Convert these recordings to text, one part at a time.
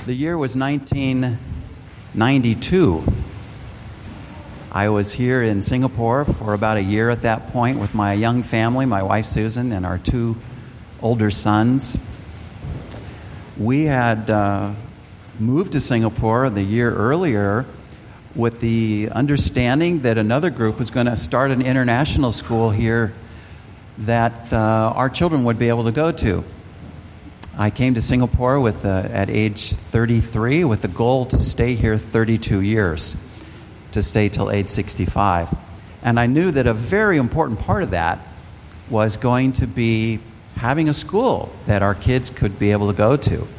The year was 1992. I was here in Singapore for about a year at that point with my young family, my wife Susan, and our two older sons. We had moved to Singapore the year earlier with the understanding that another group was going to start an international school here that our children would be able to go to. I came to Singapore at age 33 with the goal to stay here 32 years, to stay till age 65. And I knew that a very important part of that was going to be having a school that our kids could be able to go to.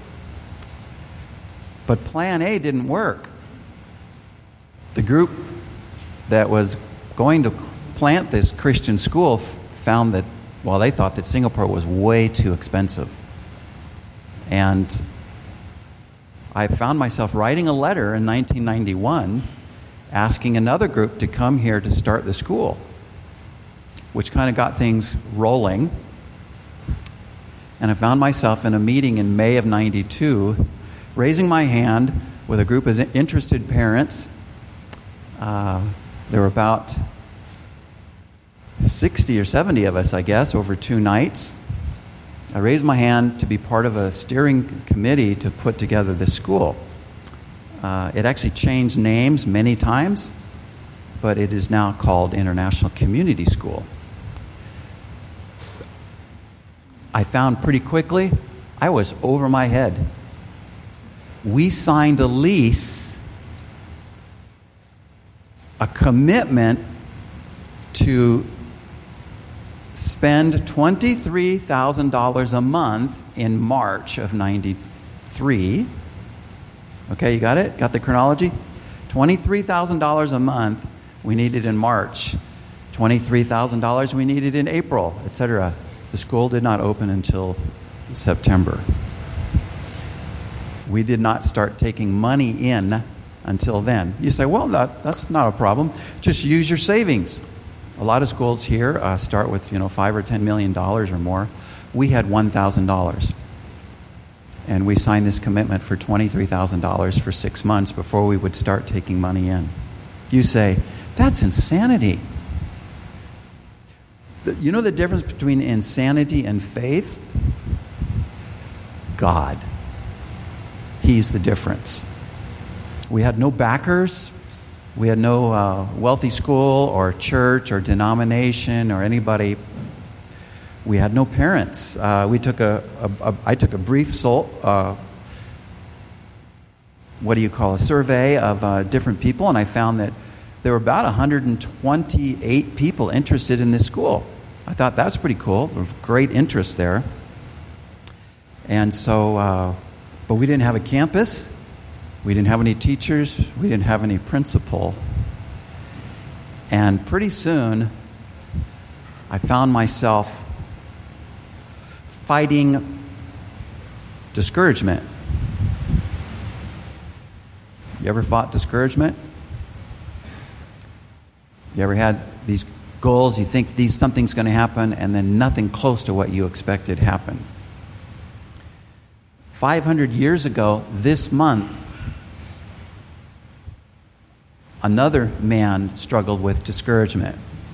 But plan A didn't work. The group that was going to plant this Christian school found that, well, they thought that Singapore was way too expensive. And I found myself writing a letter in 1991 asking another group to come here to start the school, which kind of got things rolling. And I found myself in a meeting in May of 92 raising my hand with a group of interested parents. There were about 60 or 70 of us, I guess, over 2 nights. I raised my hand to be part of a steering committee to put together this school. It actually changed names many times, but it is now called International Community School. I found pretty quickly I was over my head. We signed a lease, a commitment to spend $23,000 a month in March of 93. Okay, you got it? Got the chronology? $23,000 a month we needed in March. $23,000 we needed in April, etc. The school did not open until September. We did not start taking money in until then. You say, well, that's not a problem. Just use your savings. A lot of schools here start with $5 or $10 million or more. We had $1,000. And we signed this commitment for $23,000 for 6 months before we would start taking money in. You say, that's insanity. You know the difference between insanity and faith? God. He's the difference. We had no backers. We had no wealthy school or church or denomination or anybody. We had no parents. I took a brief survey of different people, and I found that there were about 128 people interested in this school. I thought that's pretty cool. There was great interest there. And so, but we didn't have a campus. We didn't have any teachers. We didn't have any principal. And pretty soon, I found myself fighting discouragement. You ever fought discouragement? You ever had these goals, you think something's going to happen, and then nothing close to what you expected happened? 500 years ago, this month, another man struggled with discouragement.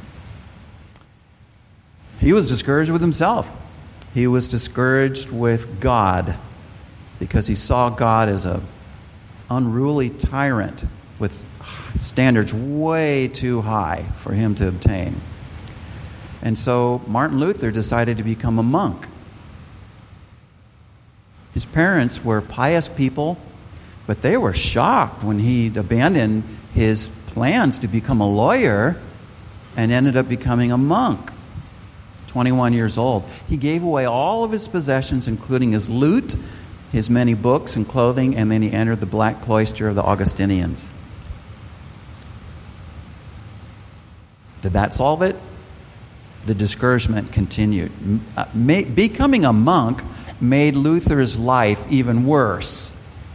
He was discouraged with himself. He was discouraged with God because he saw God as an unruly tyrant with standards way too high for him to obtain. And so Martin Luther decided to become a monk. His parents were pious people, but they were shocked when he abandoned his plans to become a lawyer and ended up becoming a monk. 21 years old. He gave away all of his possessions, including his lute, his many books and clothing, and then he entered the black cloister of the Augustinians. Did that solve it? The discouragement continued. Becoming a monk made Luther's life even worse.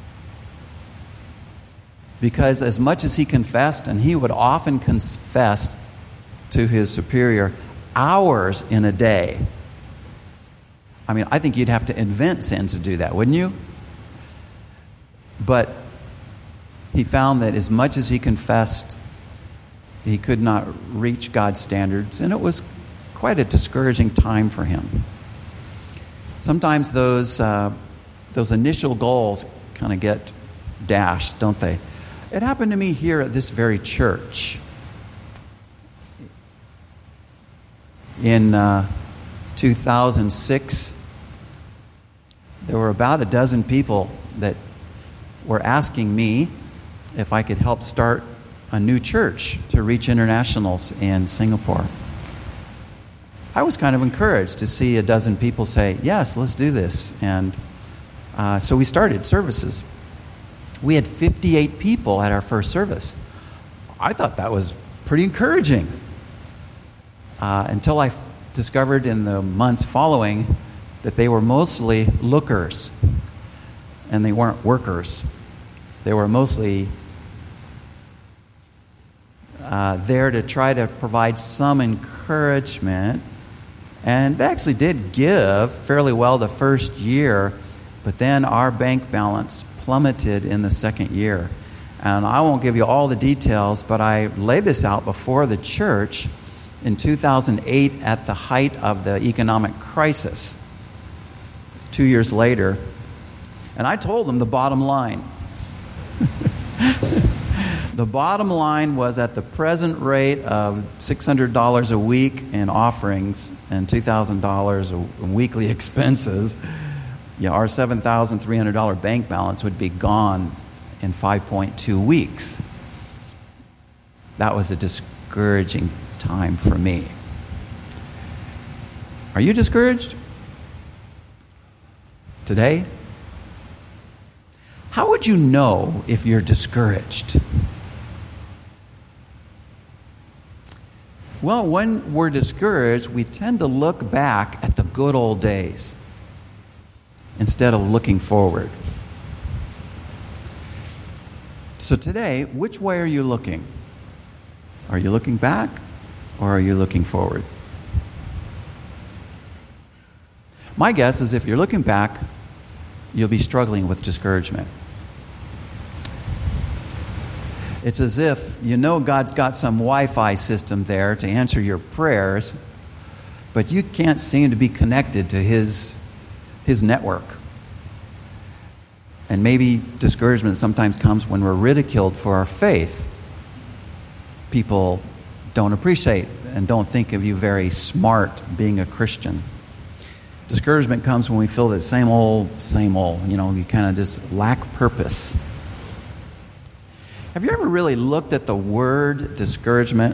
Because as much as he confessed, and he would often confess to his superior hours in a day. I mean, I think you'd have to invent sins to do that, wouldn't you? But he found that as much as he confessed, he could not reach God's standards, and it was quite a discouraging time for him. Sometimes those initial goals kind of get dashed, don't they? It happened to me here at this very church. In 2006, there were about a dozen people that were asking me if I could help start a new church to reach internationals in Singapore. I was kind of encouraged to see a dozen people say, yes, let's do this. And so we started services. We had 58 people at our first service. I thought that was pretty encouraging. Until I discovered in the months following that they were mostly lookers and they weren't workers. They were mostly there to try to provide some encouragement. And they actually did give fairly well the first year, but then our bank balance plummeted in the second year. And I won't give you all the details, but I laid this out before the church in 2008 at the height of the economic crisis, 2 years later. And I told them the bottom line. The bottom line was at the present rate of $600 a week in offerings and $2,000 in weekly expenses, our $7,300 bank balance would be gone in 5.2 weeks. That was a discouraging time for me. Are you discouraged today? How would you know if you're discouraged? Well, when we're discouraged, we tend to look back at the good old days instead of looking forward. So today, which way are you looking? Are you looking back or are you looking forward? My guess is if you're looking back, you'll be struggling with discouragement. It's as if you know God's got some Wi-Fi system there to answer your prayers, but you can't seem to be connected to His network. And maybe discouragement sometimes comes when we're ridiculed for our faith. People don't appreciate and don't think of you very smart being a Christian. Discouragement comes when we feel that same old, you kind of just lack purpose. Have you ever really looked at the word discouragement?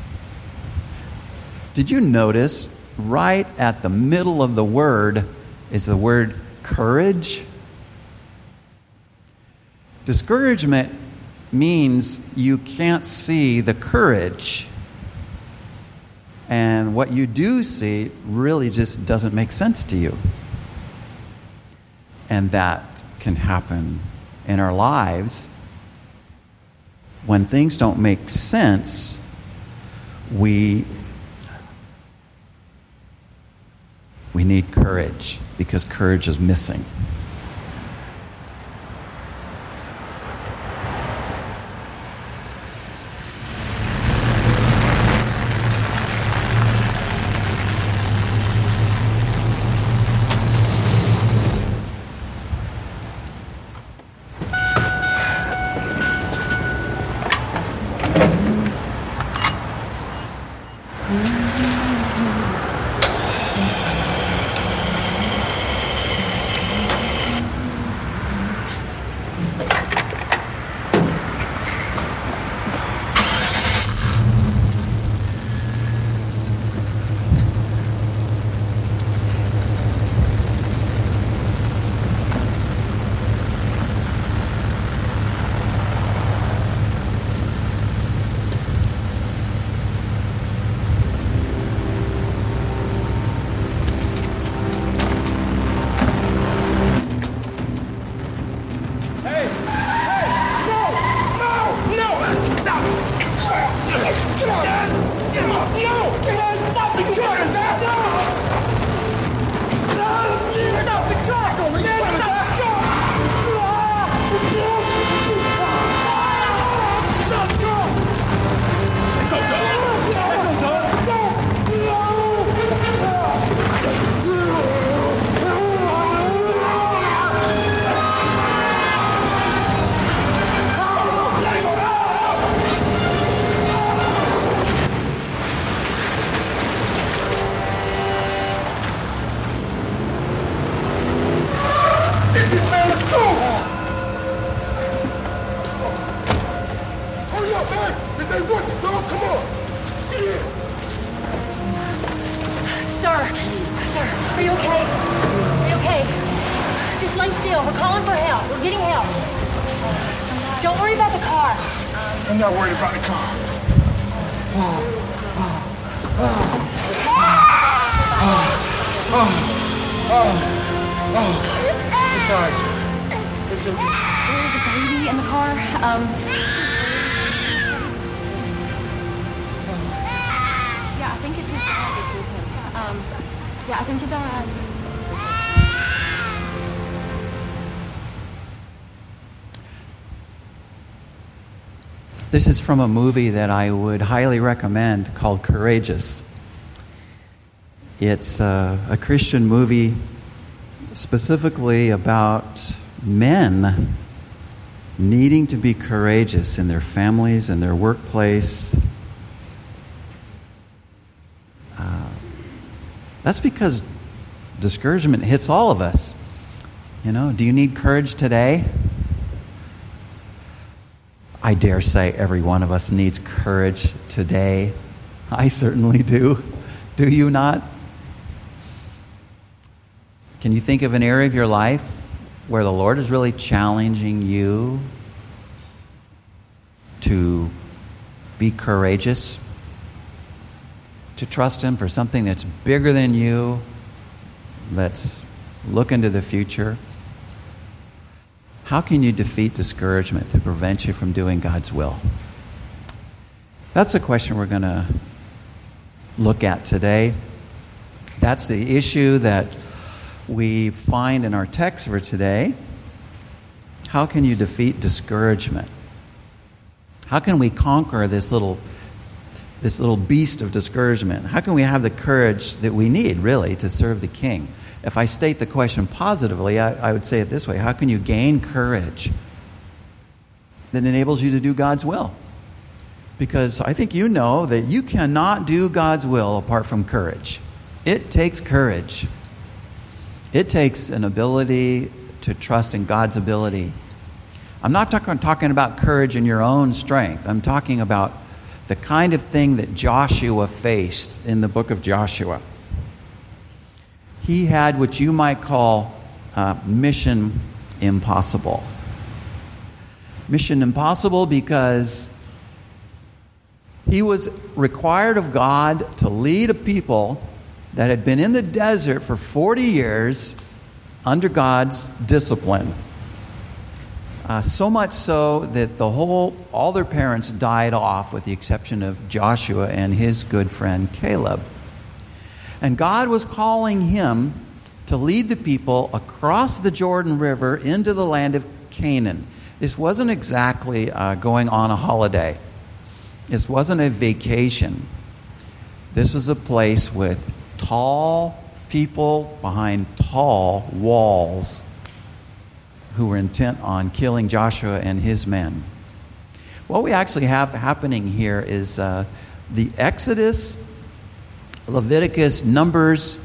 Did you notice right at the middle of the word is the word courage? Discouragement means you can't see the courage. And what you do see really just doesn't make sense to you. And that can happen in our lives. When things don't make sense, we need courage because courage is missing. Are you okay? Are you okay? Just lay still. We're calling for help. We're getting help. Don't worry about the car. I'm not worried about the car. Besides, it's okay. There's a baby in the car. Yeah, I think it's his dad that's with him. Yeah, I think he's all right. This is from a movie that I would highly recommend called Courageous. It's a Christian movie specifically about men needing to be courageous in their families and their workplace. That's because discouragement hits all of us. You know, do you need courage today? I dare say every one of us needs courage today. I certainly do. Do you not? Can you think of an area of your life where the Lord is really challenging you to be courageous? To trust Him for something that's bigger than you? Let's look into the future. How can you defeat discouragement to prevent you from doing God's will? That's the question we're going to look at today. That's the issue that we find in our text for today. How can you defeat discouragement? How can we conquer this little beast of discouragement? How can we have the courage that we need, really, to serve the King? If I state the question positively, I would say it this way. How can you gain courage that enables you to do God's will? Because I think you know that you cannot do God's will apart from courage. It takes courage. It takes an ability to trust in God's ability. I'm not talking about courage in your own strength. I'm talking about the kind of thing that Joshua faced in the book of Joshua. He had what you might call mission impossible. Mission impossible because he was required of God to lead a people that had been in the desert for 40 years under God's discipline. So much so that all their parents died off with the exception of Joshua and his good friend Caleb. And God was calling him to lead the people across the Jordan River into the land of Canaan. This wasn't exactly going on a holiday. This wasn't a vacation. This was a place with tall people behind tall walls who were intent on killing Joshua and his men. What we actually have happening here is the Exodus, Leviticus, Numbers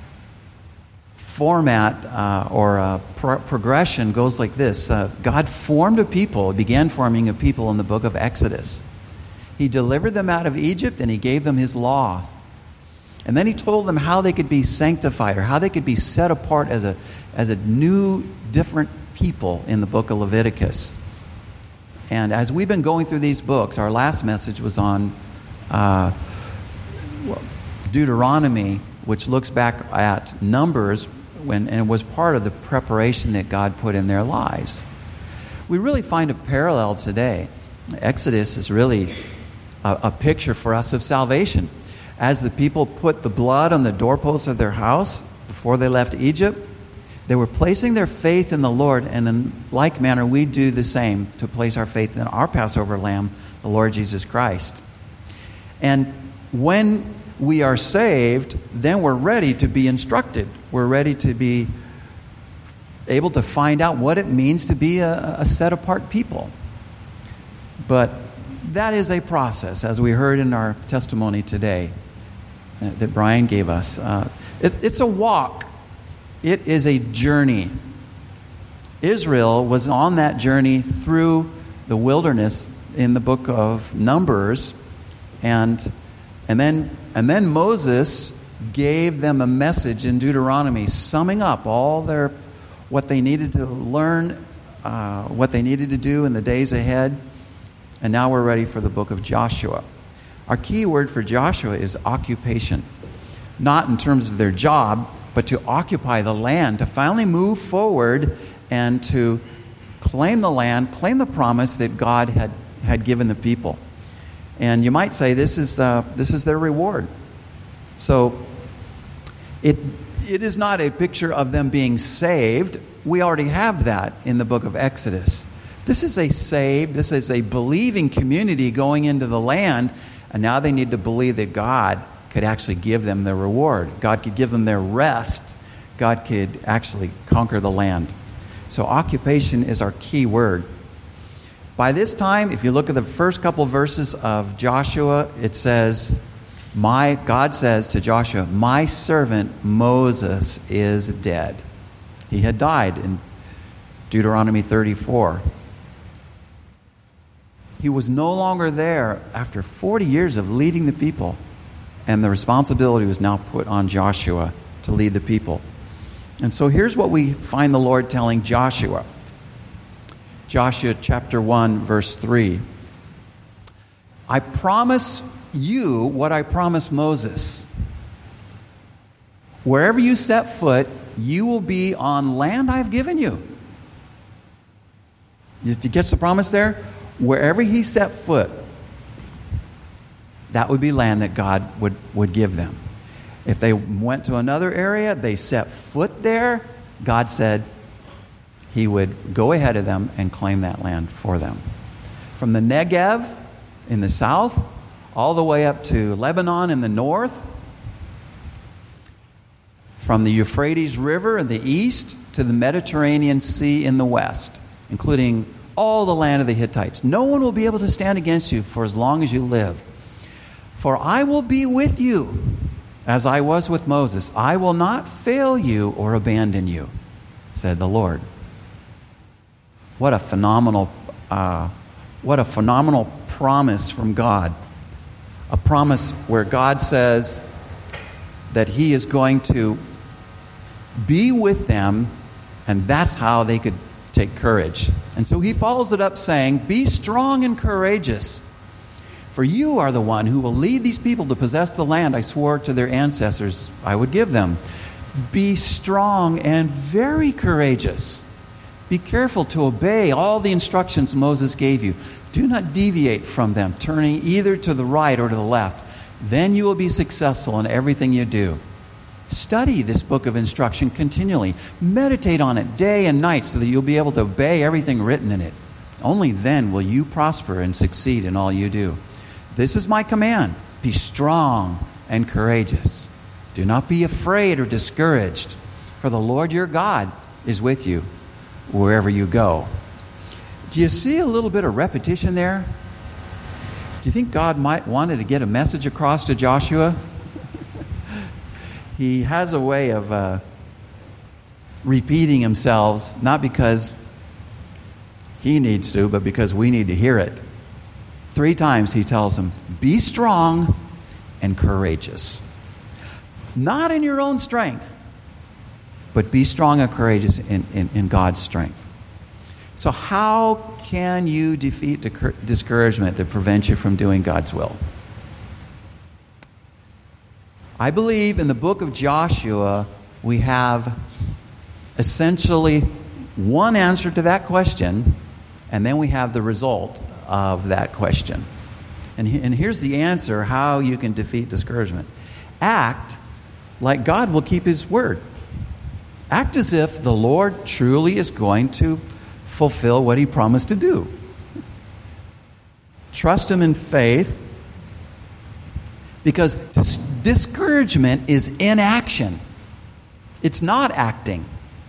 format or progression goes like this. God formed a people, began forming a people in the book of Exodus. He delivered them out of Egypt and He gave them His law. And then He told them how they could be sanctified or how they could be set apart as a new, different people in the book of Leviticus. And as we've been going through these books, our last message was on Deuteronomy, which looks back at Numbers and was part of the preparation that God put in their lives. We really find a parallel today. Exodus is really a picture for us of salvation. As the people put the blood on the doorposts of their house before they left Egypt, they were placing their faith in the Lord, and in like manner we do the same to place our faith in our Passover Lamb, the Lord Jesus Christ. And when we are saved, then we're ready to be instructed. We're ready to be able to find out what it means to be a set-apart people. But that is a process, as we heard in our testimony today that Brian gave us. It's a walk. It is a journey. Israel was on that journey through the wilderness in the book of Numbers, and then Moses gave them a message in Deuteronomy summing up what they needed to learn, what they needed to do in the days ahead. And now we're ready for the book of Joshua. Our key word for Joshua is occupation. Not in terms of their job, but to occupy the land, to finally move forward and to claim the land, claim the promise that God had given the people. And you might say this is their reward. So it is not a picture of them being saved. We already have that in the book of Exodus. This is a believing community going into the land, and now they need to believe that God could actually give them their reward. God could give them their rest. God could actually conquer the land. So occupation is our key word. By this time, if you look at the first couple verses of Joshua, it says, God says to Joshua, "My servant Moses is dead." He had died in Deuteronomy 34. He was no longer there after 40 years of leading the people, and the responsibility was now put on Joshua to lead the people. And so here's what we find the Lord telling Joshua. Joshua chapter 1, verse 3. "I promise you what I promised Moses. Wherever you set foot, you will be on land I've given you." Did you catch the promise there? Wherever he set foot, that would be land that God would give them. If they went to another area, they set foot there, God said he would go ahead of them and claim that land for them. From the Negev in the south, all the way up to Lebanon in the north, from the Euphrates River in the east to the Mediterranean Sea in the west, including all the land of the Hittites. No one will be able to stand against you for as long as you live. For I will be with you, as I was with Moses. I will not fail you or abandon you, said the Lord. What a phenomenal promise from God. A promise where God says that he is going to be with them, and that's how they could take courage. And so he follows it up saying, "Be strong and courageous, for you are the one who will lead these people to possess the land I swore to their ancestors I would give them. Be strong and very courageous. Be careful to obey all the instructions Moses gave you. Do not deviate from them, turning either to the right or to the left. Then you will be successful in everything you do. Study this book of instruction continually. Meditate on it day and night so that you'll be able to obey everything written in it. Only then will you prosper and succeed in all you do. This is my command. Be strong and courageous. Do not be afraid or discouraged, for the Lord your God is with you wherever you go." Do you see a little bit of repetition there? Do you think God might wanted to get a message across to Joshua? He has a way of repeating himself, not because he needs to, but because we need to hear it. 3 times he tells him, "Be strong and courageous." Not in your own strength, but be strong and courageous in God's strength. So how can you defeat discouragement that prevents you from doing God's will? I believe in the book of Joshua, we have essentially one answer to that question, and then we have the result of that question. And here's the answer, how you can defeat discouragement. Act like God will keep his word. Act as if the Lord truly is going to fulfill what he promised to do. Trust him in faith, because discouragement is inaction. It's not acting.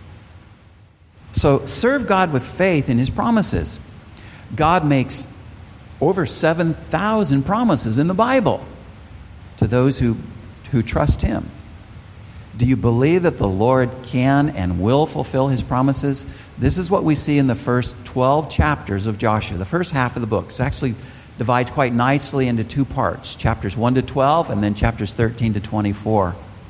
So serve God with faith in his promises. God makes over 7,000 promises in the Bible to those who trust him. Do you believe that the Lord can and will fulfill his promises? This is what we see in the first 12 chapters of Joshua, the first half of the book. It actually divides quite nicely into 2 parts, chapters 1 to 12 and then chapters 13 to 24.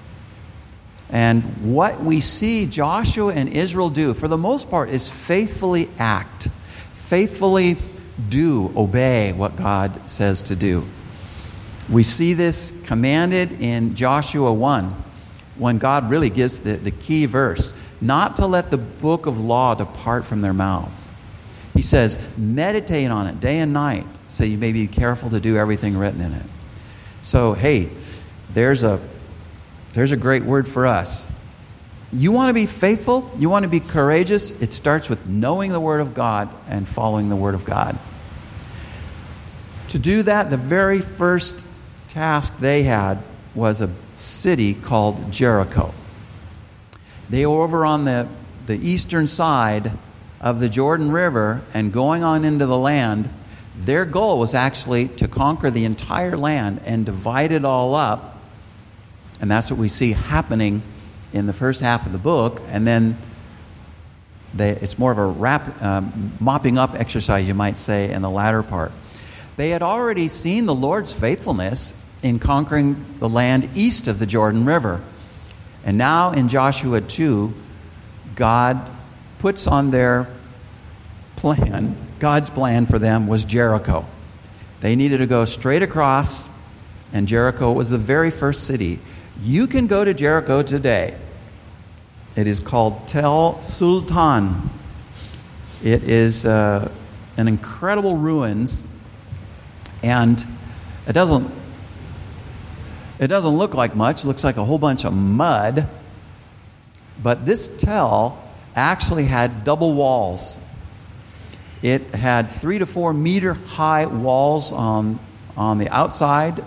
And what we see Joshua and Israel do, for the most part, is faithfully act. Faithfully obey what God says to do. We see this commanded in Joshua 1, when God really gives the key verse, not to let the book of law depart from their mouths. He says, meditate on it day and night, so you may be careful to do everything written in it. So, hey, there's a great word for us. You want to be faithful? You want to be courageous? It starts with knowing the Word of God and following the Word of God. To do that, the very first task they had was a city called Jericho. They were over on the eastern side of the Jordan River and going on into the land. Their goal was actually to conquer the entire land and divide it all up. And that's what we see happening in the first half of the book. And then it's more of a mopping up exercise, you might say, in the latter part. They had already seen the Lord's faithfulness in conquering the land east of the Jordan River. And now in Joshua 2, God puts on their plan, God's plan for them was Jericho. They needed to go straight across, and Jericho was the very first city. You can go to Jericho today. It is called Tel Sultan. It is an incredible ruins, and it doesn't look like much. It looks like a whole bunch of mud. But this Tel actually had double walls. It had 3 to 4 meter high walls on the outside,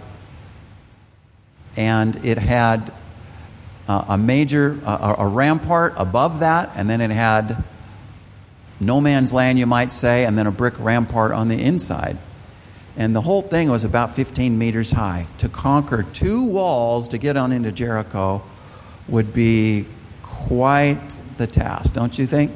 and it had a major rampart above that, and then it had no man's land, you might say, and then a brick rampart on the inside. And the whole thing was about 15 meters high. To conquer 2 walls to get on into Jericho would be quite the task, don't you think?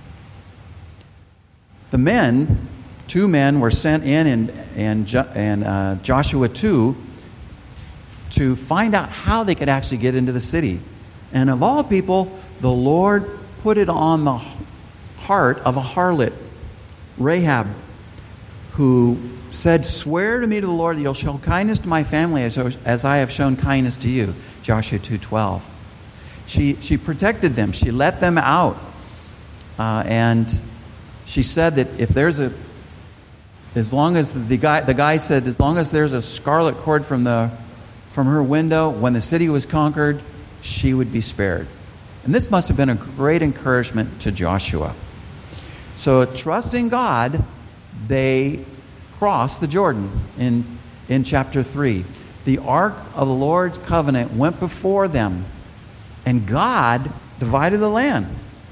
The men, 2 men, were sent in Joshua 2 to find out how they could actually get into the city. And of all people, the Lord put it on the heart of a harlot, Rahab, who said, swear to me to the Lord that you'll show kindness to my family as I have shown kindness to you. Joshua 2:12. She protected them. She let them out. And she said that if there's as long as the guy said, as long as there's a scarlet cord from her window, when the city was conquered, she would be spared. And this must have been a great encouragement to Joshua. So trusting God, they crossed the Jordan in chapter 3. The ark of the Lord's covenant went before them, and God divided the land.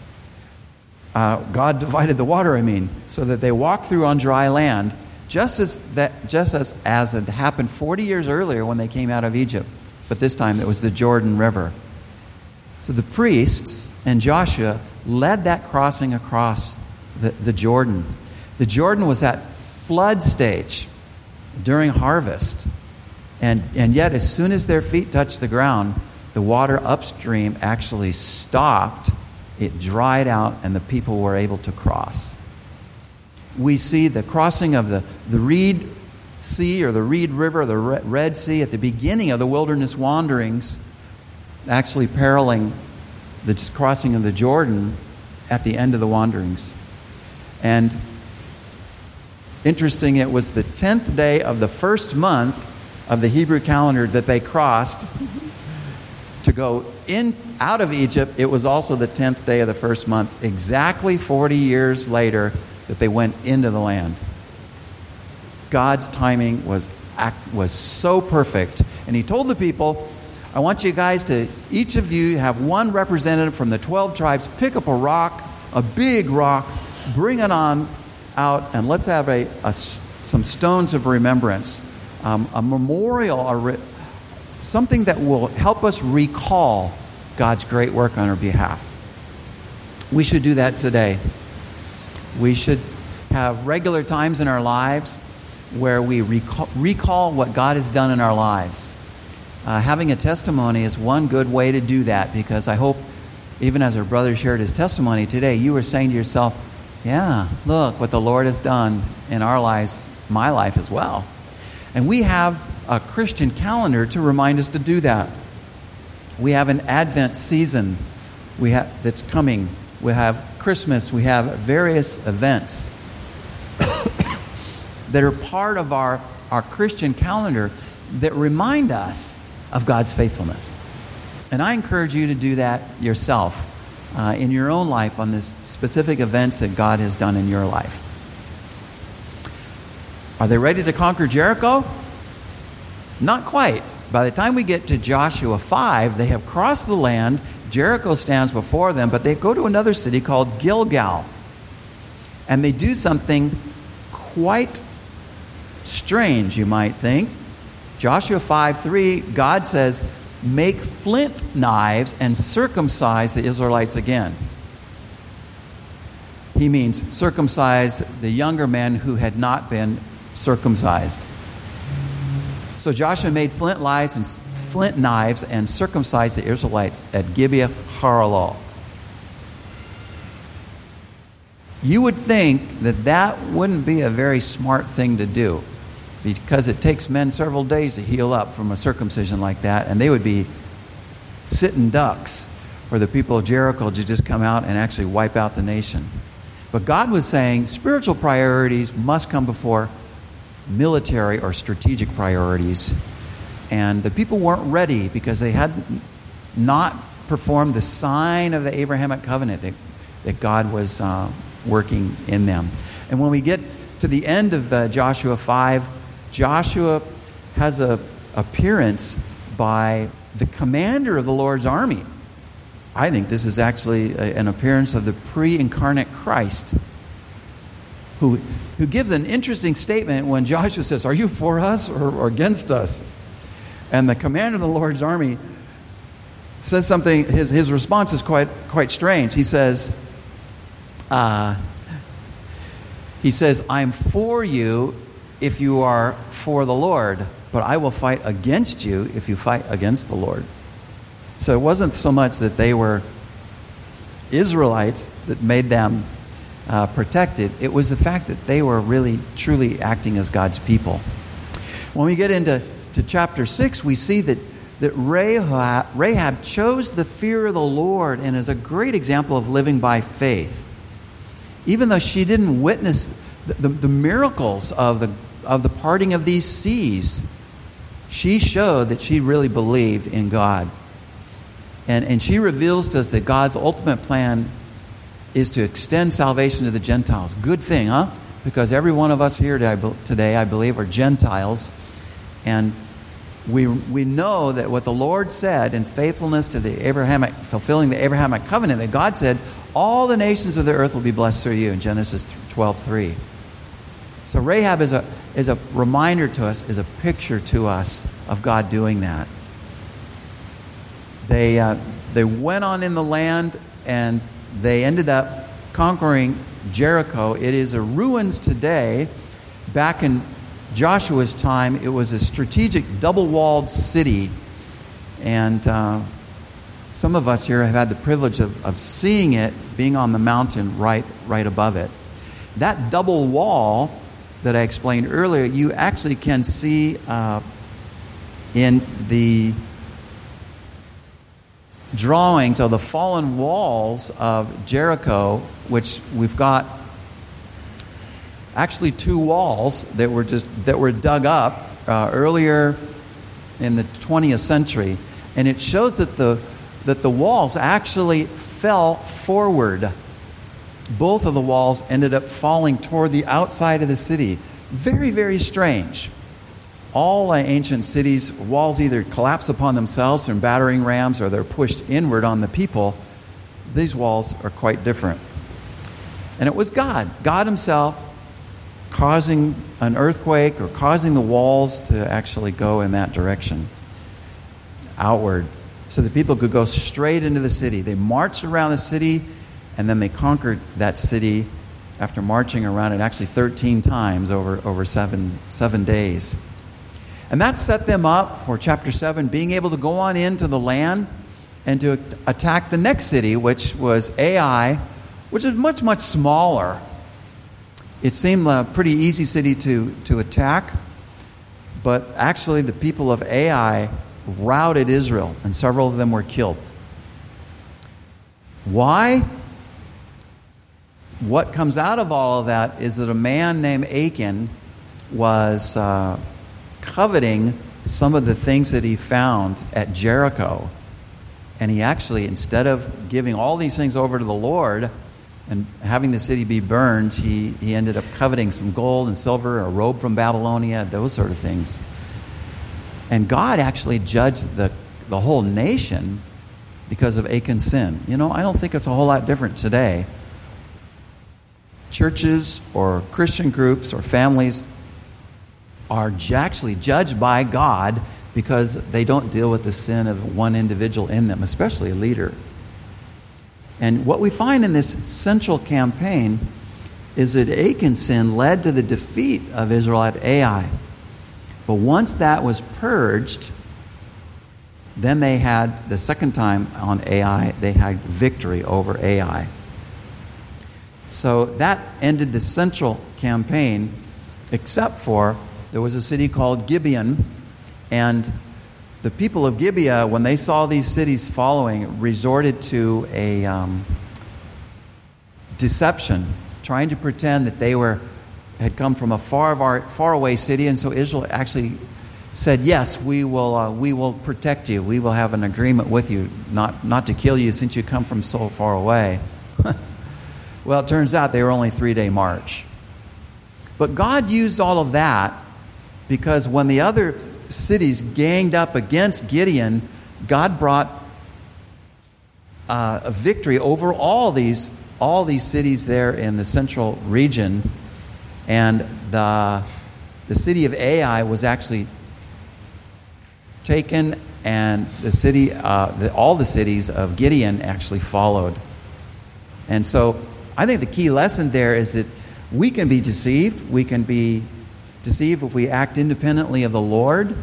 God divided the water, so that they walked through on dry land, just as had happened 40 years earlier when they came out of Egypt. But this time it was the Jordan River. So the priests and Joshua led that crossing across the Jordan. The Jordan was at flood stage during harvest. And yet, as soon as their feet touched the ground, the water upstream actually stopped. It dried out, and the people were able to cross. We see the crossing of the Reed Sea, or the Reed River, the Red Sea, at the beginning of the wilderness wanderings, actually paralleling the crossing of the Jordan at the end of the wanderings. And interesting, it was the 10th day of the first month of the Hebrew calendar that they crossed to go out of Egypt. It was also the 10th day of the first month, exactly 40 years later, that they went into the land. God's timing was so perfect. And he told the people, I want you guys to, each of you, have one representative from the 12 tribes, pick up a rock, a big rock, bring it on out, and let's have some stones of remembrance, a memorial, something that will help us recall God's great work on our behalf. We should do that today. We should have regular times in our lives where we recall what God has done in our lives. having a testimony is one good way to do that, because I hope, even as our brother shared his testimony today, you were saying to yourself, yeah, look what the Lord has done in our lives, my life as well. And we have a Christian calendar to remind us to do that. We have an Advent season that's coming. We have Christmas. We have various events that are part of our Christian calendar that remind us of God's faithfulness. And I encourage you to do that yourself in your own life on the specific events that God has done in your life. Are they ready to conquer Jericho? Not quite. By the time we get to Joshua 5, they have crossed the land. Jericho stands before them, but they go to another city called Gilgal. And they do something quite strange, you might think. Joshua 5:3, God says, make flint knives and circumcise the Israelites again. He means circumcise the younger men who had not been circumcised. So Joshua made flint knives and circumcised the Israelites at Gibeath Haraloth. You would think that wouldn't be a very smart thing to do, because it takes men several days to heal up from a circumcision like that, and they would be sitting ducks for the people of Jericho to just come out and actually wipe out the nation. But God was saying spiritual priorities must come before military or strategic priorities. And the people weren't ready because they had not performed the sign of the Abrahamic covenant that God was working in them. And when we get to the end of Joshua 5, Joshua has an appearance by the commander of the Lord's army. I think this is actually an appearance of the pre-incarnate Christ, who gives an interesting statement when Joshua says, are you for us or against us? And the commander of the Lord's army says something, his response is quite strange. He says, I'm for you if you are for the Lord, but I will fight against you if you fight against the Lord. So it wasn't so much that they were Israelites that made them protected. It was the fact that they were really, truly acting as God's people. When we get into chapter 6, we see that Rahab chose the fear of the Lord and is a great example of living by faith. Even though she didn't witness the miracles of the parting of these seas, she showed that she really believed in God. And she reveals to us that God's ultimate plan is to extend salvation to the Gentiles. Good thing, huh? Because every one of us here today, I believe, are Gentiles. And we know that what the Lord said in faithfulness to fulfilling the Abrahamic covenant, that God said, all the nations of the earth will be blessed through you in Genesis 12:3. So Rahab is a reminder to us, is a picture to us of God doing that. They went on in the land and they ended up conquering Jericho. It is a ruins today. Back in Joshua's time, it was a strategic double-walled city. And some of us here have had the privilege of seeing it, being on the mountain right above it. That double wall that I explained earlier, you actually can see in the drawings of the fallen walls of Jericho, which we've got actually two walls that were dug up earlier in the 20th century, and it shows that the walls actually fell forward. Both of the walls ended up falling toward the outside of the city. Very, very strange. All ancient cities, walls either collapse upon themselves from battering rams or they're pushed inward on the people. These walls are quite different. And it was God himself, causing an earthquake or causing the walls to actually go in that direction, outward, so that people could go straight into the city. They marched around the city, and then they conquered that city after marching around it actually 13 times over 7 days. And that set them up for chapter 7, being able to go on into the land and to attack the next city, which was Ai, which is much, much smaller. It seemed a pretty easy city to attack, but actually the people of Ai routed Israel, and several of them were killed. Why? What comes out of all of that is that a man named Achan was coveting some of the things that he found at Jericho. And he actually, instead of giving all these things over to the Lord and having the city be burned, he ended up coveting some gold and silver, a robe from Babylonia, those sort of things. And God actually judged the whole nation because of Achan's sin. You know, I don't think it's a whole lot different today. Churches or Christian groups or families are actually judged by God because they don't deal with the sin of one individual in them, especially a leader. And what we find in this central campaign is that Achan's sin led to the defeat of Israel at Ai. But once that was purged, then they had, the second time on Ai, they had victory over Ai. So that ended the central campaign, except for there was a city called Gibeon, and the people of Gibeah, when they saw these cities following, resorted to a deception, trying to pretend that they had come from a far away city, and so Israel actually said, "Yes, we will protect you. We will have an agreement with you, not to kill you, since you come from so far away." Well, it turns out they were only a 3-day march. But God used all of that because when the other cities ganged up against Gideon, God brought a victory over all these cities there in the central region, and the city of Ai was actually taken, and all the cities of Gideon actually followed. And so I think the key lesson there is that we can be deceived. We can be deceived if we act independently of the Lord.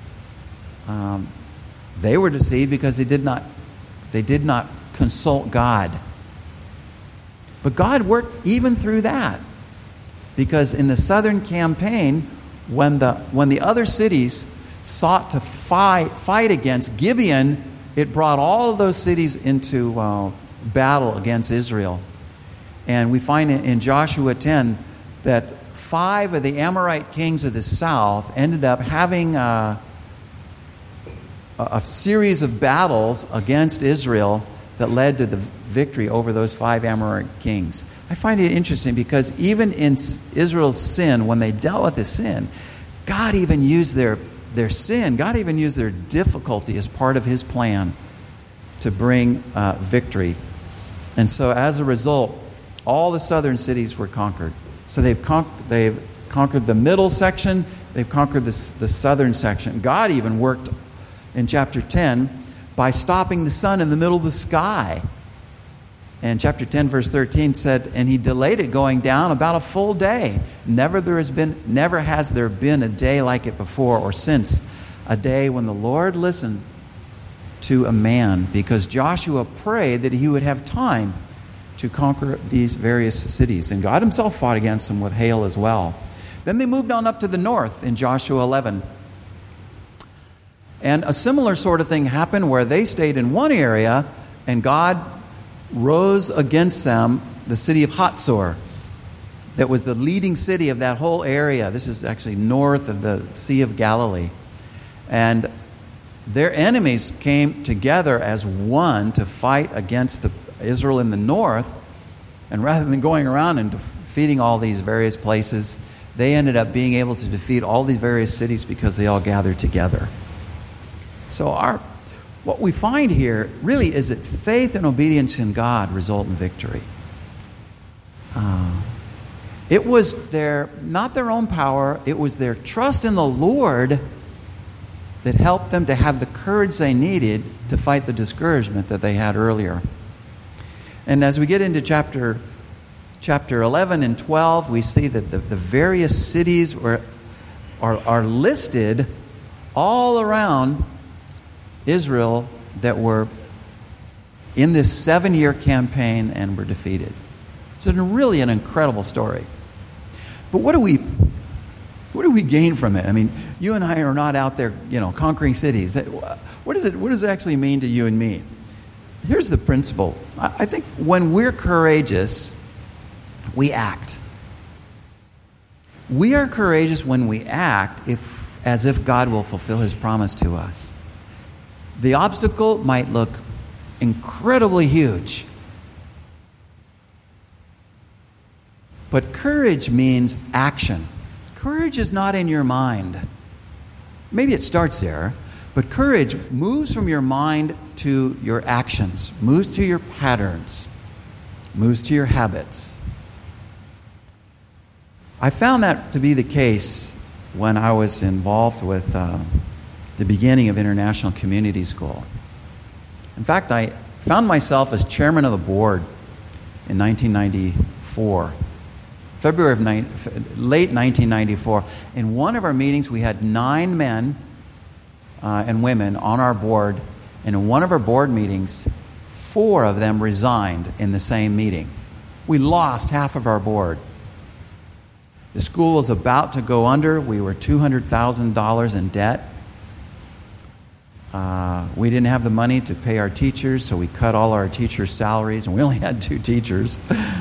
They were deceived because they did not consult God. But God worked even through that, because in the southern campaign, when the other cities sought to fight against Gibeon, it brought all of those cities into battle against Israel. And we find in Joshua 10 that 5 of the Amorite kings of the south ended up having a series of battles against Israel that led to the victory over those 5 Amorite kings. I find it interesting because even in Israel's sin, when they dealt with the sin, God even used their sin, God even used their difficulty as part of His plan to bring victory. And so as a result, all the southern cities were conquered. So they've conquered the middle section, they've conquered the southern section. God even worked in chapter 10 by stopping the sun in the middle of the sky. And chapter 10 verse 13 said, "And He delayed it going down about a full day. Never has there been a day like it before or since, a day when the Lord listened to a man, because Joshua prayed that he would have time to conquer these various cities." And God Himself fought against them with hail as well. Then they moved on up to the north in Joshua 11. And a similar sort of thing happened where they stayed in one area and God rose against them the city of Hatzor, that was the leading city of that whole area. This is actually north of the Sea of Galilee. And their enemies came together as one to fight against Israel in the north. And rather than going around and defeating all these various places, they ended up being able to defeat all these various cities because they all gathered together. So what we find here really is that faith and obedience in God result in victory. It was not their own power, it was their trust in the Lord that helped them to have the courage they needed to fight the discouragement that they had earlier. And as we get into chapter 11 and 12, we see that the various cities are listed all around Israel that were in this 7-year campaign and were defeated. It's really an incredible story. But what do we gain from it? I mean, you and I are not out there, conquering cities. What does it actually mean to you and me? Here's the principle. I think when we're courageous, we act. We are courageous when we act as if God will fulfill His promise to us. The obstacle might look incredibly huge. But courage means action. Courage is not in your mind. Maybe it starts there, but courage moves from your mind to your actions, moves to your patterns, moves to your habits. I found that to be the case when I was involved with the beginning of International Community School. In fact, I found myself as chairman of the board in 1994. Late 1994. In one of our meetings, we had 9 men and women on our board. And in one of our board meetings, 4 of them resigned in the same meeting. We lost half of our board. The school was about to go under. We were $200,000 in debt. We didn't have the money to pay our teachers, so we cut all our teachers' salaries, and we only had 2 teachers.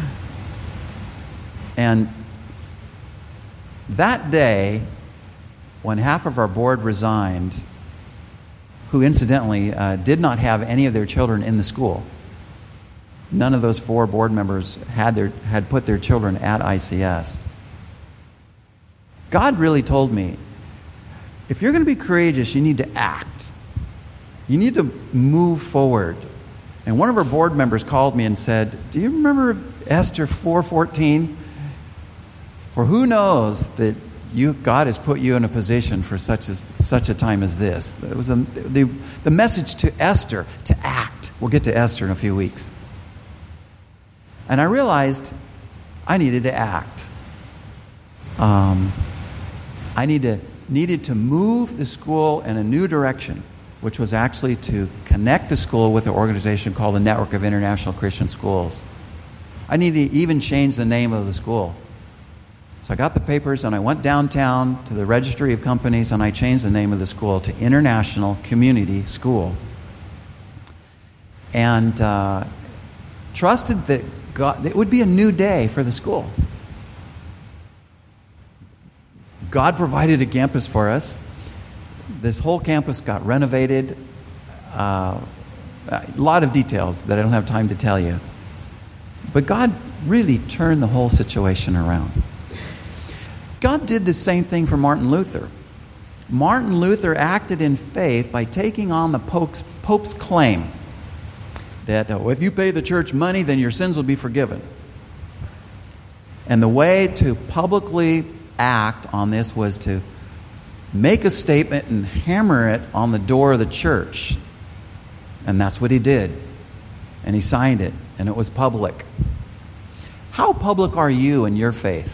And that day, when half of our board resigned, who incidentally did not have any of their children in the school, none of those 4 board members had put their children at ICS. God really told me, if you're going to be courageous, you need to act. You need to move forward. And one of our board members called me and said, do you remember Esther 4:14? For who knows that God has put you in a position for such a time as this. It was the message to Esther to act. We'll get to Esther in a few weeks. And I realized I needed to act. I needed to move the school in a new direction, which was actually to connect the school with an organization called the Network of International Christian Schools. I needed to even change the name of the school. So I got the papers and I went downtown to the registry of companies and I changed the name of the school to International Community School. And trusted that God, it would be a new day for the school. God provided a campus for us. This whole campus got renovated. A lot of details that I don't have time to tell you. But God really turned the whole situation around. God did the same thing for Martin Luther. Martin Luther acted in faith by taking on the Pope's claim that if you pay the church money, then your sins will be forgiven. And the way to publicly act on this was to make a statement and hammer it on the door of the church. And that's what he did. And he signed it, and it was public. How public are you in your faith?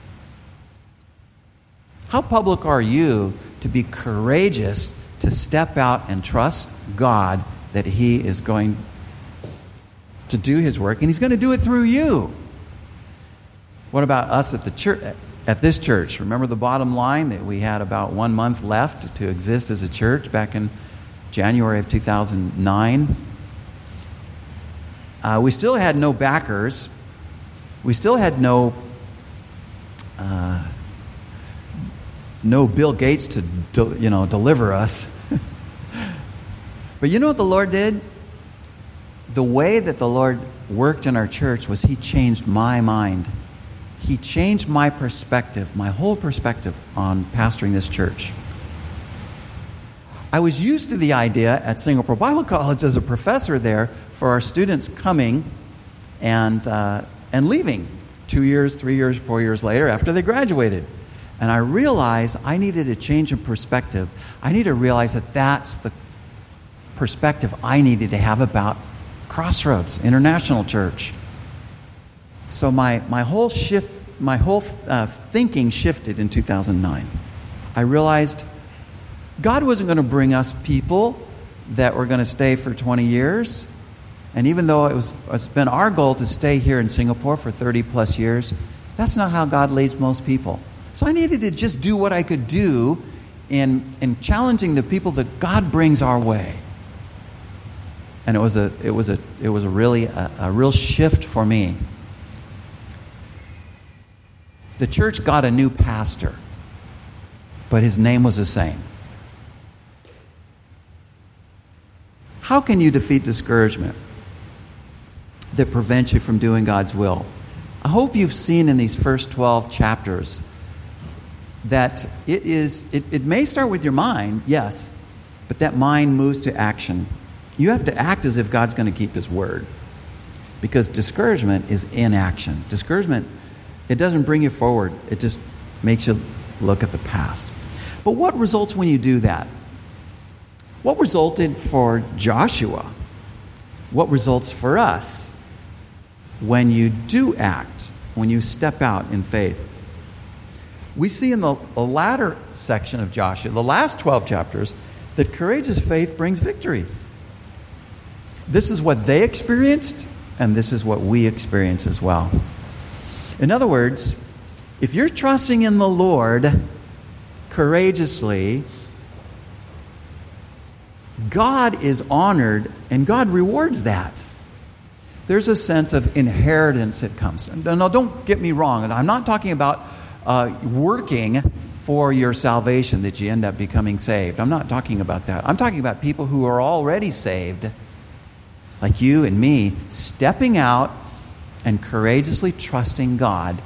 How public are you to be courageous to step out and trust God that He is going to do His work, and He's going to do it through you? What about us at the church? At this church, remember the bottom line that we had about 1 month left to exist as a church back in January of 2009. We still had no backers. We still had no Bill Gates to deliver us. But you know what the Lord did? The way that the Lord worked in our church was He changed my mind. He changed my perspective, my whole perspective on pastoring this church. I was used to the idea at Singapore Bible College as a professor there for our students coming and leaving 2 years, 3 years, 4 years later after they graduated. And I realized I needed a change in perspective. I needed to realize that that's the perspective I needed to have about Crossroads International Church. So my whole thinking shifted in 2009. I realized God wasn't going to bring us people that were going to stay for 20 years. And even though it's been our goal to stay here in Singapore for 30 plus years, that's not how God leads most people. So I needed to just do what I could do in challenging the people that God brings our way. And it was a real shift for me. The church got a new pastor, but his name was the same. How can you defeat discouragement that prevents you from doing God's will? I hope you've seen in these first 12 chapters that it may start with your mind, yes, but that mind moves to action. You have to act as if God's going to keep His word, because discouragement is inaction. Discouragement, it doesn't bring you forward. It just makes you look at the past. But what results when you do that? What resulted for Joshua? What results for us when you do act, when you step out in faith? We see in the latter section of Joshua, the last 12 chapters, that courageous faith brings victory. This is what they experienced, and this is what we experience as well. In other words, if you're trusting in the Lord courageously, God is honored and God rewards that. There's a sense of inheritance that comes. Now, don't get me wrong. I'm not talking about working for your salvation, that you end up becoming saved. I'm not talking about that. I'm talking about people who are already saved, like you and me, stepping out and courageously trusting God.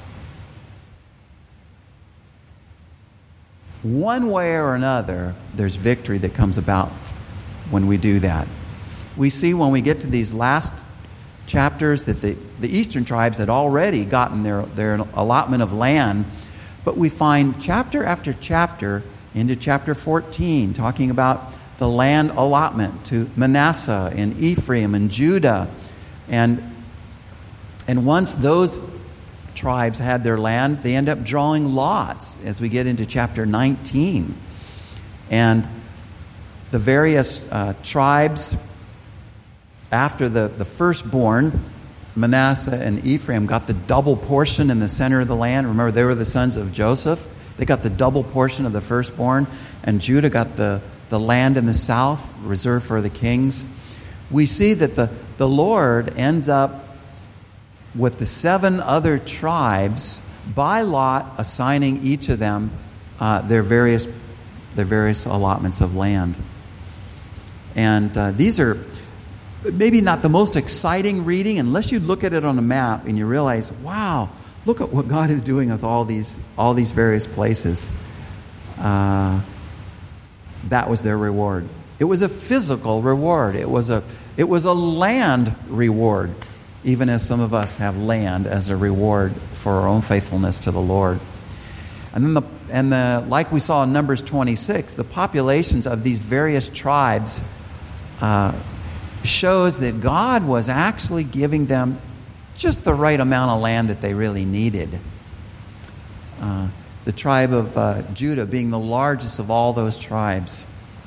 One way or another, there's victory that comes about when we do that. We see when we get to these last chapters that the eastern tribes had already gotten their allotment of land, but we find chapter after chapter into chapter 14 talking about the land allotment to Manasseh and Ephraim and Judah. And once those tribes had their land, they end up drawing lots as we get into chapter 19. And the various tribes, after the firstborn, Manasseh and Ephraim, got the double portion in the center of the land. Remember, they were the sons of Joseph. They got the double portion of the firstborn. And Judah got the land in the south, reserved for the kings. We see that the Lord ends up with the 7 other tribes by lot assigning each of them their various allotments of land. And these are maybe not the most exciting reading unless you look at it on a map and you realize, wow, look at what God is doing with all these various places. That was their reward. It was a physical reward. It was a land reward, even as some of us have land as a reward for our own faithfulness to the Lord. And then like we saw in Numbers 26, the populations of these various tribes shows that God was actually giving them just the right amount of land that they really needed. The tribe of Judah being the largest of all those tribes.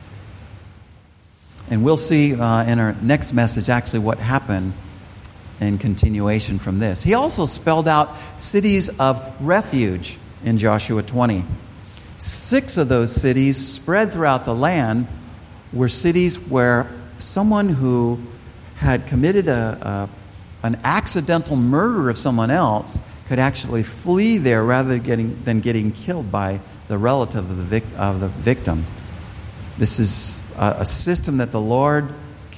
And we'll see in our next message actually what happened in continuation from this. He also spelled out cities of refuge in Joshua 20. 6 of those cities spread throughout the land were cities where someone who had committed an accidental murder of someone else could actually flee there rather than getting killed by the relative of the victim. This is a system that the Lord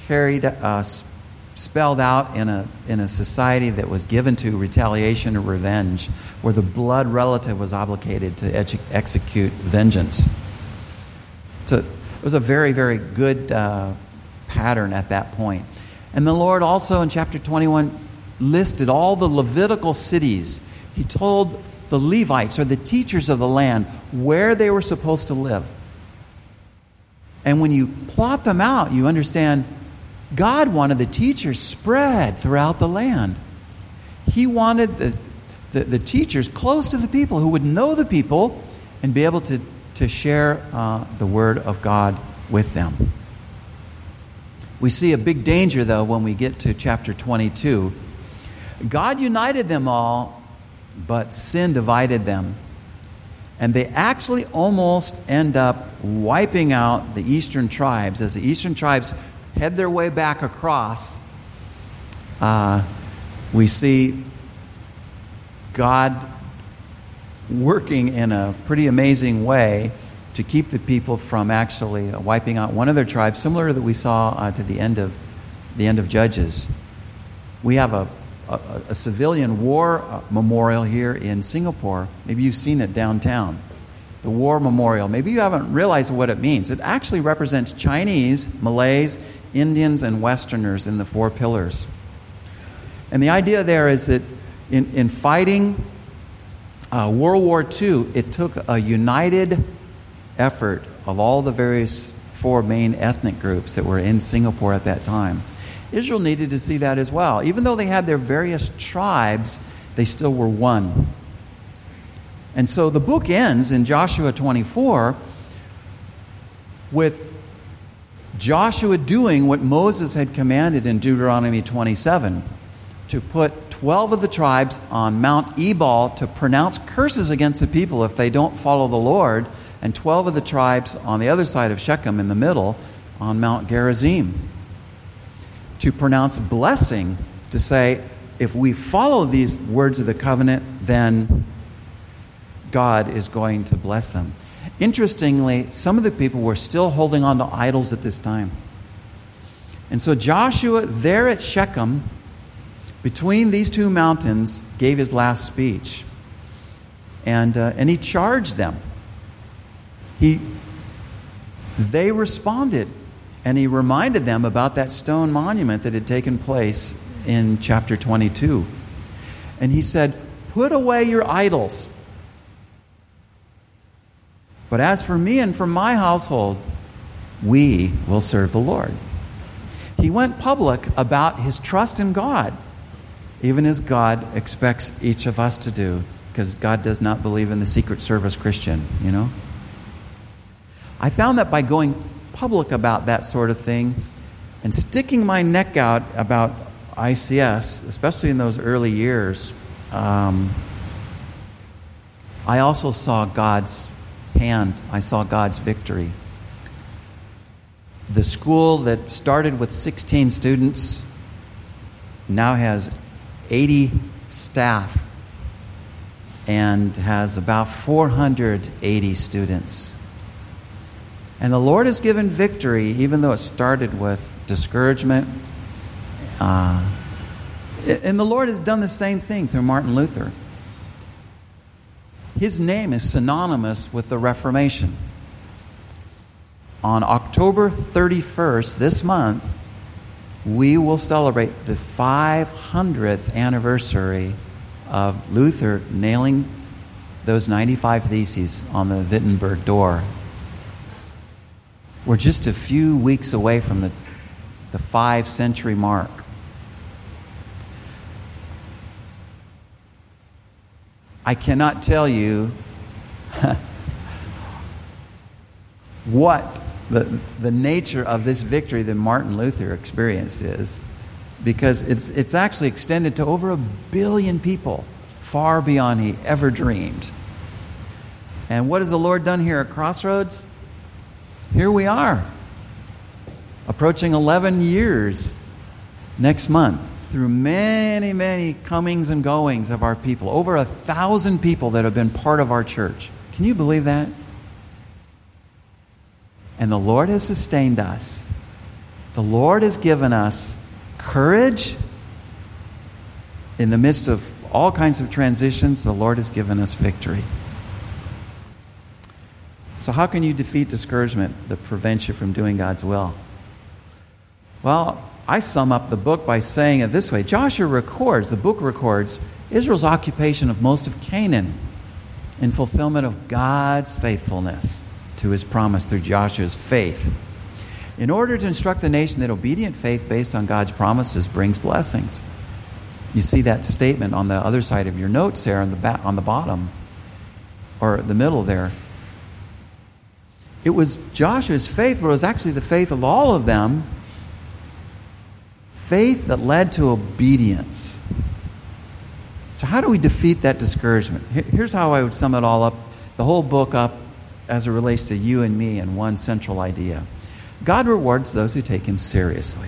spelled out in a society that was given to retaliation or revenge, where the blood relative was obligated to execute vengeance. So it was a very, very good pattern at that point. And the Lord also in chapter 21 listed all the Levitical cities. He told the Levites, or the teachers of the land, where they were supposed to live. And when you plot them out, you understand God wanted the teachers spread throughout the land. He wanted the teachers close to the people, who would know the people and be able to to share the Word of God with them. We see a big danger, though, when we get to chapter 22. God united them all, but sin divided them. And they actually almost end up wiping out the eastern tribes. As the eastern tribes head their way back across, we see God working in a pretty amazing way to keep the people from actually wiping out one of their tribes, similar to that we saw to the end of Judges. We have a civilian war memorial here in Singapore. Maybe you've seen it downtown. The War Memorial. Maybe you haven't realized what it means. It actually represents Chinese, Malays, Indians, and Westerners in the 4 pillars. And the idea there is that in fighting World War II, it took a united effort of all the various 4 main ethnic groups that were in Singapore at that time. Israel needed to see that as well. Even though they had their various tribes, they still were one. And so the book ends in Joshua 24 with Joshua doing what Moses had commanded in Deuteronomy 27, to put 12 of the tribes on Mount Ebal to pronounce curses against the people if they don't follow the Lord, and 12 of the tribes on the other side of Shechem in the middle on Mount Gerizim to pronounce blessing, to say, if we follow these words of the covenant, then God is going to bless them. Interestingly, some of the people were still holding on to idols at this time. And so Joshua, there at Shechem, between these 2 mountains, gave his last speech. And he charged them. They responded. And he reminded them about that stone monument that had taken place in chapter 22. And he said, put away your idols. But as for me and for my household, we will serve the Lord. He went public about his trust in God, even as God expects each of us to do, because God does not believe in the Secret Service Christian, you know. I found that by going public about that sort of thing and sticking my neck out about ICS, especially in those early years, I also saw God's hand. I saw God's victory. The school that started with 16 students now has 80 staff and has about 480 students. And the Lord has given victory, even though it started with discouragement. And the Lord has done the same thing through Martin Luther. His name is synonymous with the Reformation. On October 31st, this month, we will celebrate the 500th anniversary of Luther nailing those 95 Theses on the Wittenberg door. We're just a few weeks away from the 5-century mark. I cannot tell you what the nature of this victory that Martin Luther experienced is, because it's actually extended to over 1 billion people, far beyond he ever dreamed. And what has the Lord done here at Crossroads? Here we are, approaching 11 years next month, through many, many comings and goings of our people. Over 1,000 people that have been part of our church. Can you believe that? And the Lord has sustained us. The Lord has given us courage in the midst of all kinds of transitions. The Lord has given us victory. So how can you defeat discouragement that prevents you from doing God's will? Well, I sum up the book by saying it this way. The book records Israel's occupation of most of Canaan in fulfillment of God's faithfulness to his promise through Joshua's faith, in order to instruct the nation that obedient faith based on God's promises brings blessings. You see that statement on the other side of your notes there on the bottom, or the middle there. It was Joshua's faith, but it was actually the faith of all of them. Faith that led to obedience. So how do we defeat that discouragement? Here's how I would sum it all up, the whole book up as it relates to you and me in one central idea. God rewards those who take him seriously.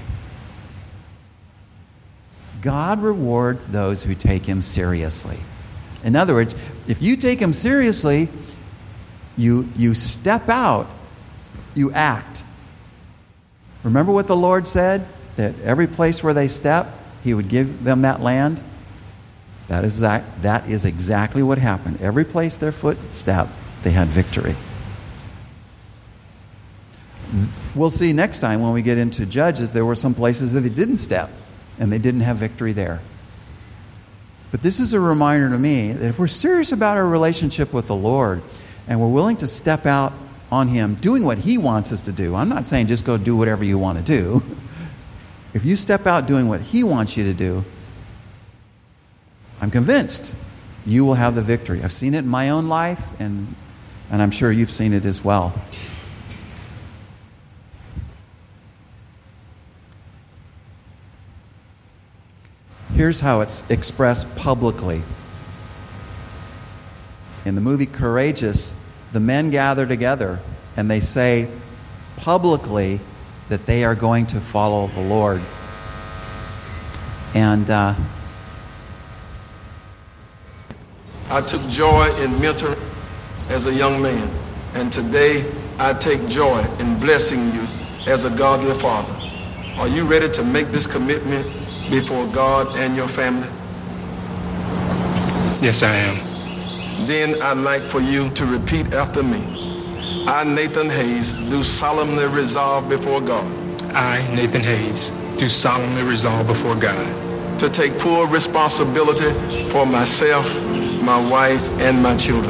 God rewards those who take him seriously. In other words, if you take him seriously, you step out, you act. Remember what the Lord said? That every place where they step, he would give them that land? That is exactly what happened. Every place their foot stepped, they had victory. We'll see next time when we get into Judges, there were some places that they didn't step, and they didn't have victory there. But this is a reminder to me that if we're serious about our relationship with the Lord, and we're willing to step out on him, doing what he wants us to do. I'm not saying just go do whatever you want to do. If you step out doing what he wants you to do, I'm convinced you will have the victory. I've seen it in my own life, and I'm sure you've seen it as well. Here's how it's expressed publicly. In the movie Courageous, the men gather together and they say publicly that they are going to follow the Lord. And I took joy in mentoring as a young man, and today I take joy in blessing you as a godly father. Are you ready to make this commitment before God and your family? Yes, I am. Then I'd like for you to repeat after me. I, Nathan Hayes, do solemnly resolve before God. I, Nathan Hayes, do solemnly resolve before God to take full responsibility for myself, my wife, and my children.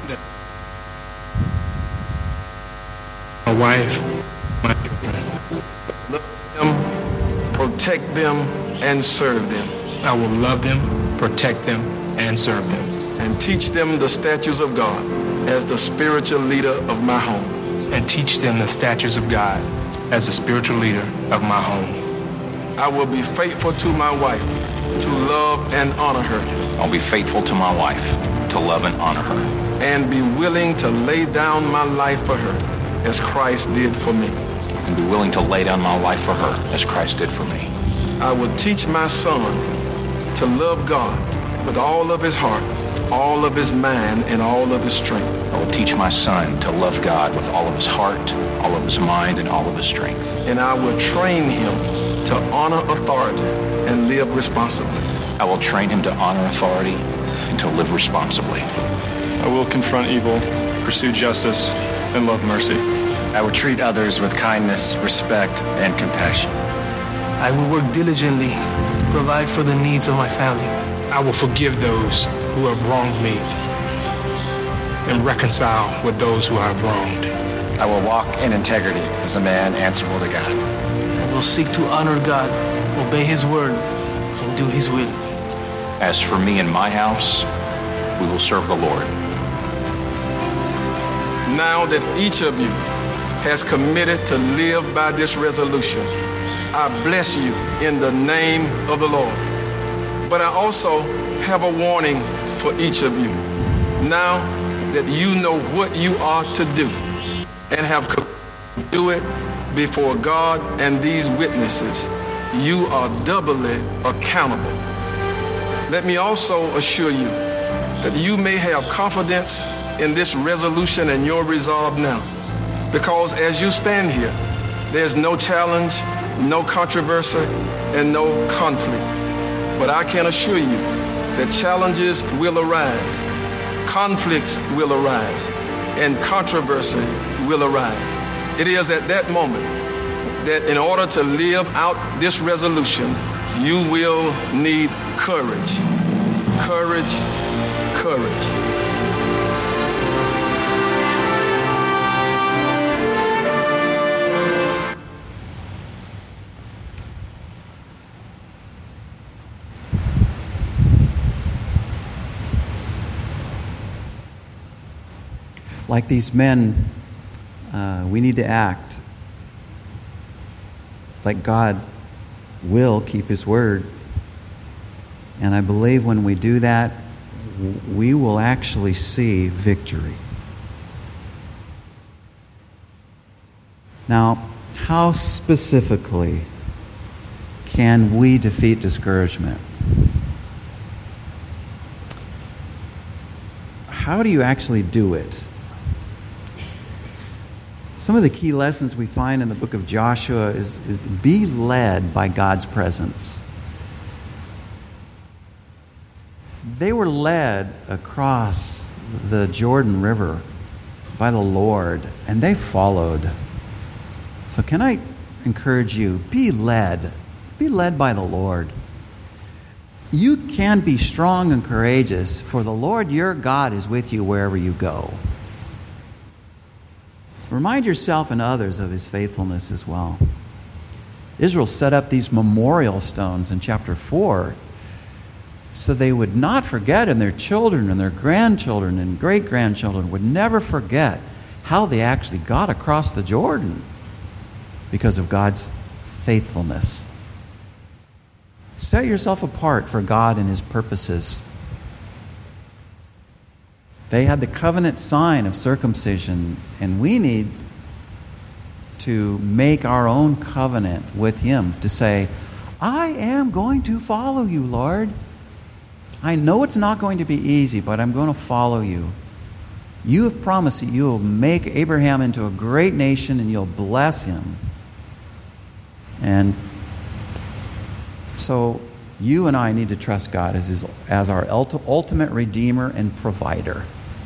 My wife, my children. Love them, protect them, and serve them. I will love them, protect them, and serve them. And teach them the statutes of God as the spiritual leader of my home. And teach them the statutes of God as the spiritual leader of my home. I will be faithful to my wife, to love and honor her. I'll be faithful to my wife, to love and honor her. And be willing to lay down my life for her, as Christ did for me. And be willing to lay down my life for her, as Christ did for me. I will teach my son to love God with all of his heart, all of his mind, and all of his strength. I will teach my son to love God with all of his heart, all of his mind, and all of his strength. And I will train him to honor authority and live responsibly. I will train him to honor authority and to live responsibly. I will confront evil, pursue justice, and love mercy. I will treat others with kindness, respect, and compassion. I will work diligently, provide for the needs of my family. I will forgive those who have wronged me and reconcile with those who I have wronged. I will walk in integrity as a man answerable to God. I will seek to honor God, obey his word, and do his will. As for me and my house, we will serve the Lord. Now that each of you has committed to live by this resolution, I bless you in the name of the Lord. But I also have a warning for each of you. Now that you know what you are to do and have to do it before God and these witnesses, you are doubly accountable. Let me also assure you that you may have confidence in this resolution and your resolve now, because as you stand here, there's no challenge, no controversy, and no conflict. But I can assure you that challenges will arise, conflicts will arise, and controversy will arise. It is at that moment that in order to live out this resolution, you will need courage. Courage, courage. Like these men We need to act like God will keep His word. And I believe when we do that, we will actually see victory. Now, how specifically can we defeat discouragement? How do you actually do it? Some of the key lessons we find in the book of Joshua is be led by God's presence. They were led across the Jordan River by the Lord, and they followed. So can I encourage you, be led by the Lord. You can be strong and courageous, for the Lord your God is with you wherever you go. Remind yourself and others of His faithfulness as well. Israel set up these memorial stones in chapter 4 so they would not forget, and their children and their grandchildren and great-grandchildren would never forget how they actually got across the Jordan because of God's faithfulness. Set yourself apart for God and His purposes. They had the covenant sign of circumcision, and we need to make our own covenant with Him to say, I am going to follow you, Lord. I know it's not going to be easy, but I'm going to follow you. You have promised that you will make Abraham into a great nation and you'll bless him. And so you and I need to trust God as our ultimate Redeemer and provider.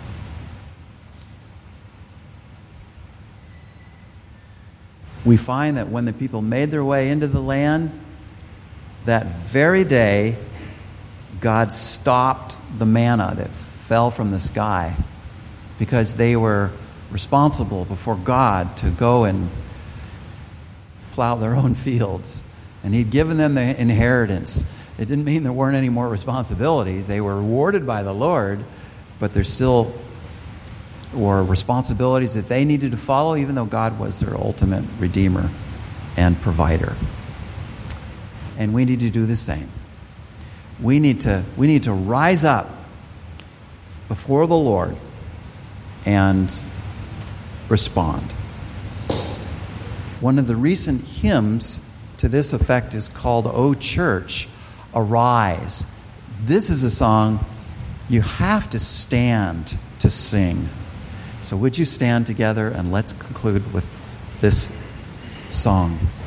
We find that when the people made their way into the land, that very day, God stopped the manna that fell from the sky because they were responsible before God to go and plow their own fields. And He'd given them the inheritance. It didn't mean there weren't any more responsibilities. They were rewarded by the Lord, but there still were responsibilities that they needed to follow, even though God was their ultimate Redeemer and provider. And we need to do the same. We need to rise up before the Lord and respond. One of the recent hymns to this effect is called "O Church, Arise." This is a song you have to stand to sing. So would you stand together and let's conclude with this song.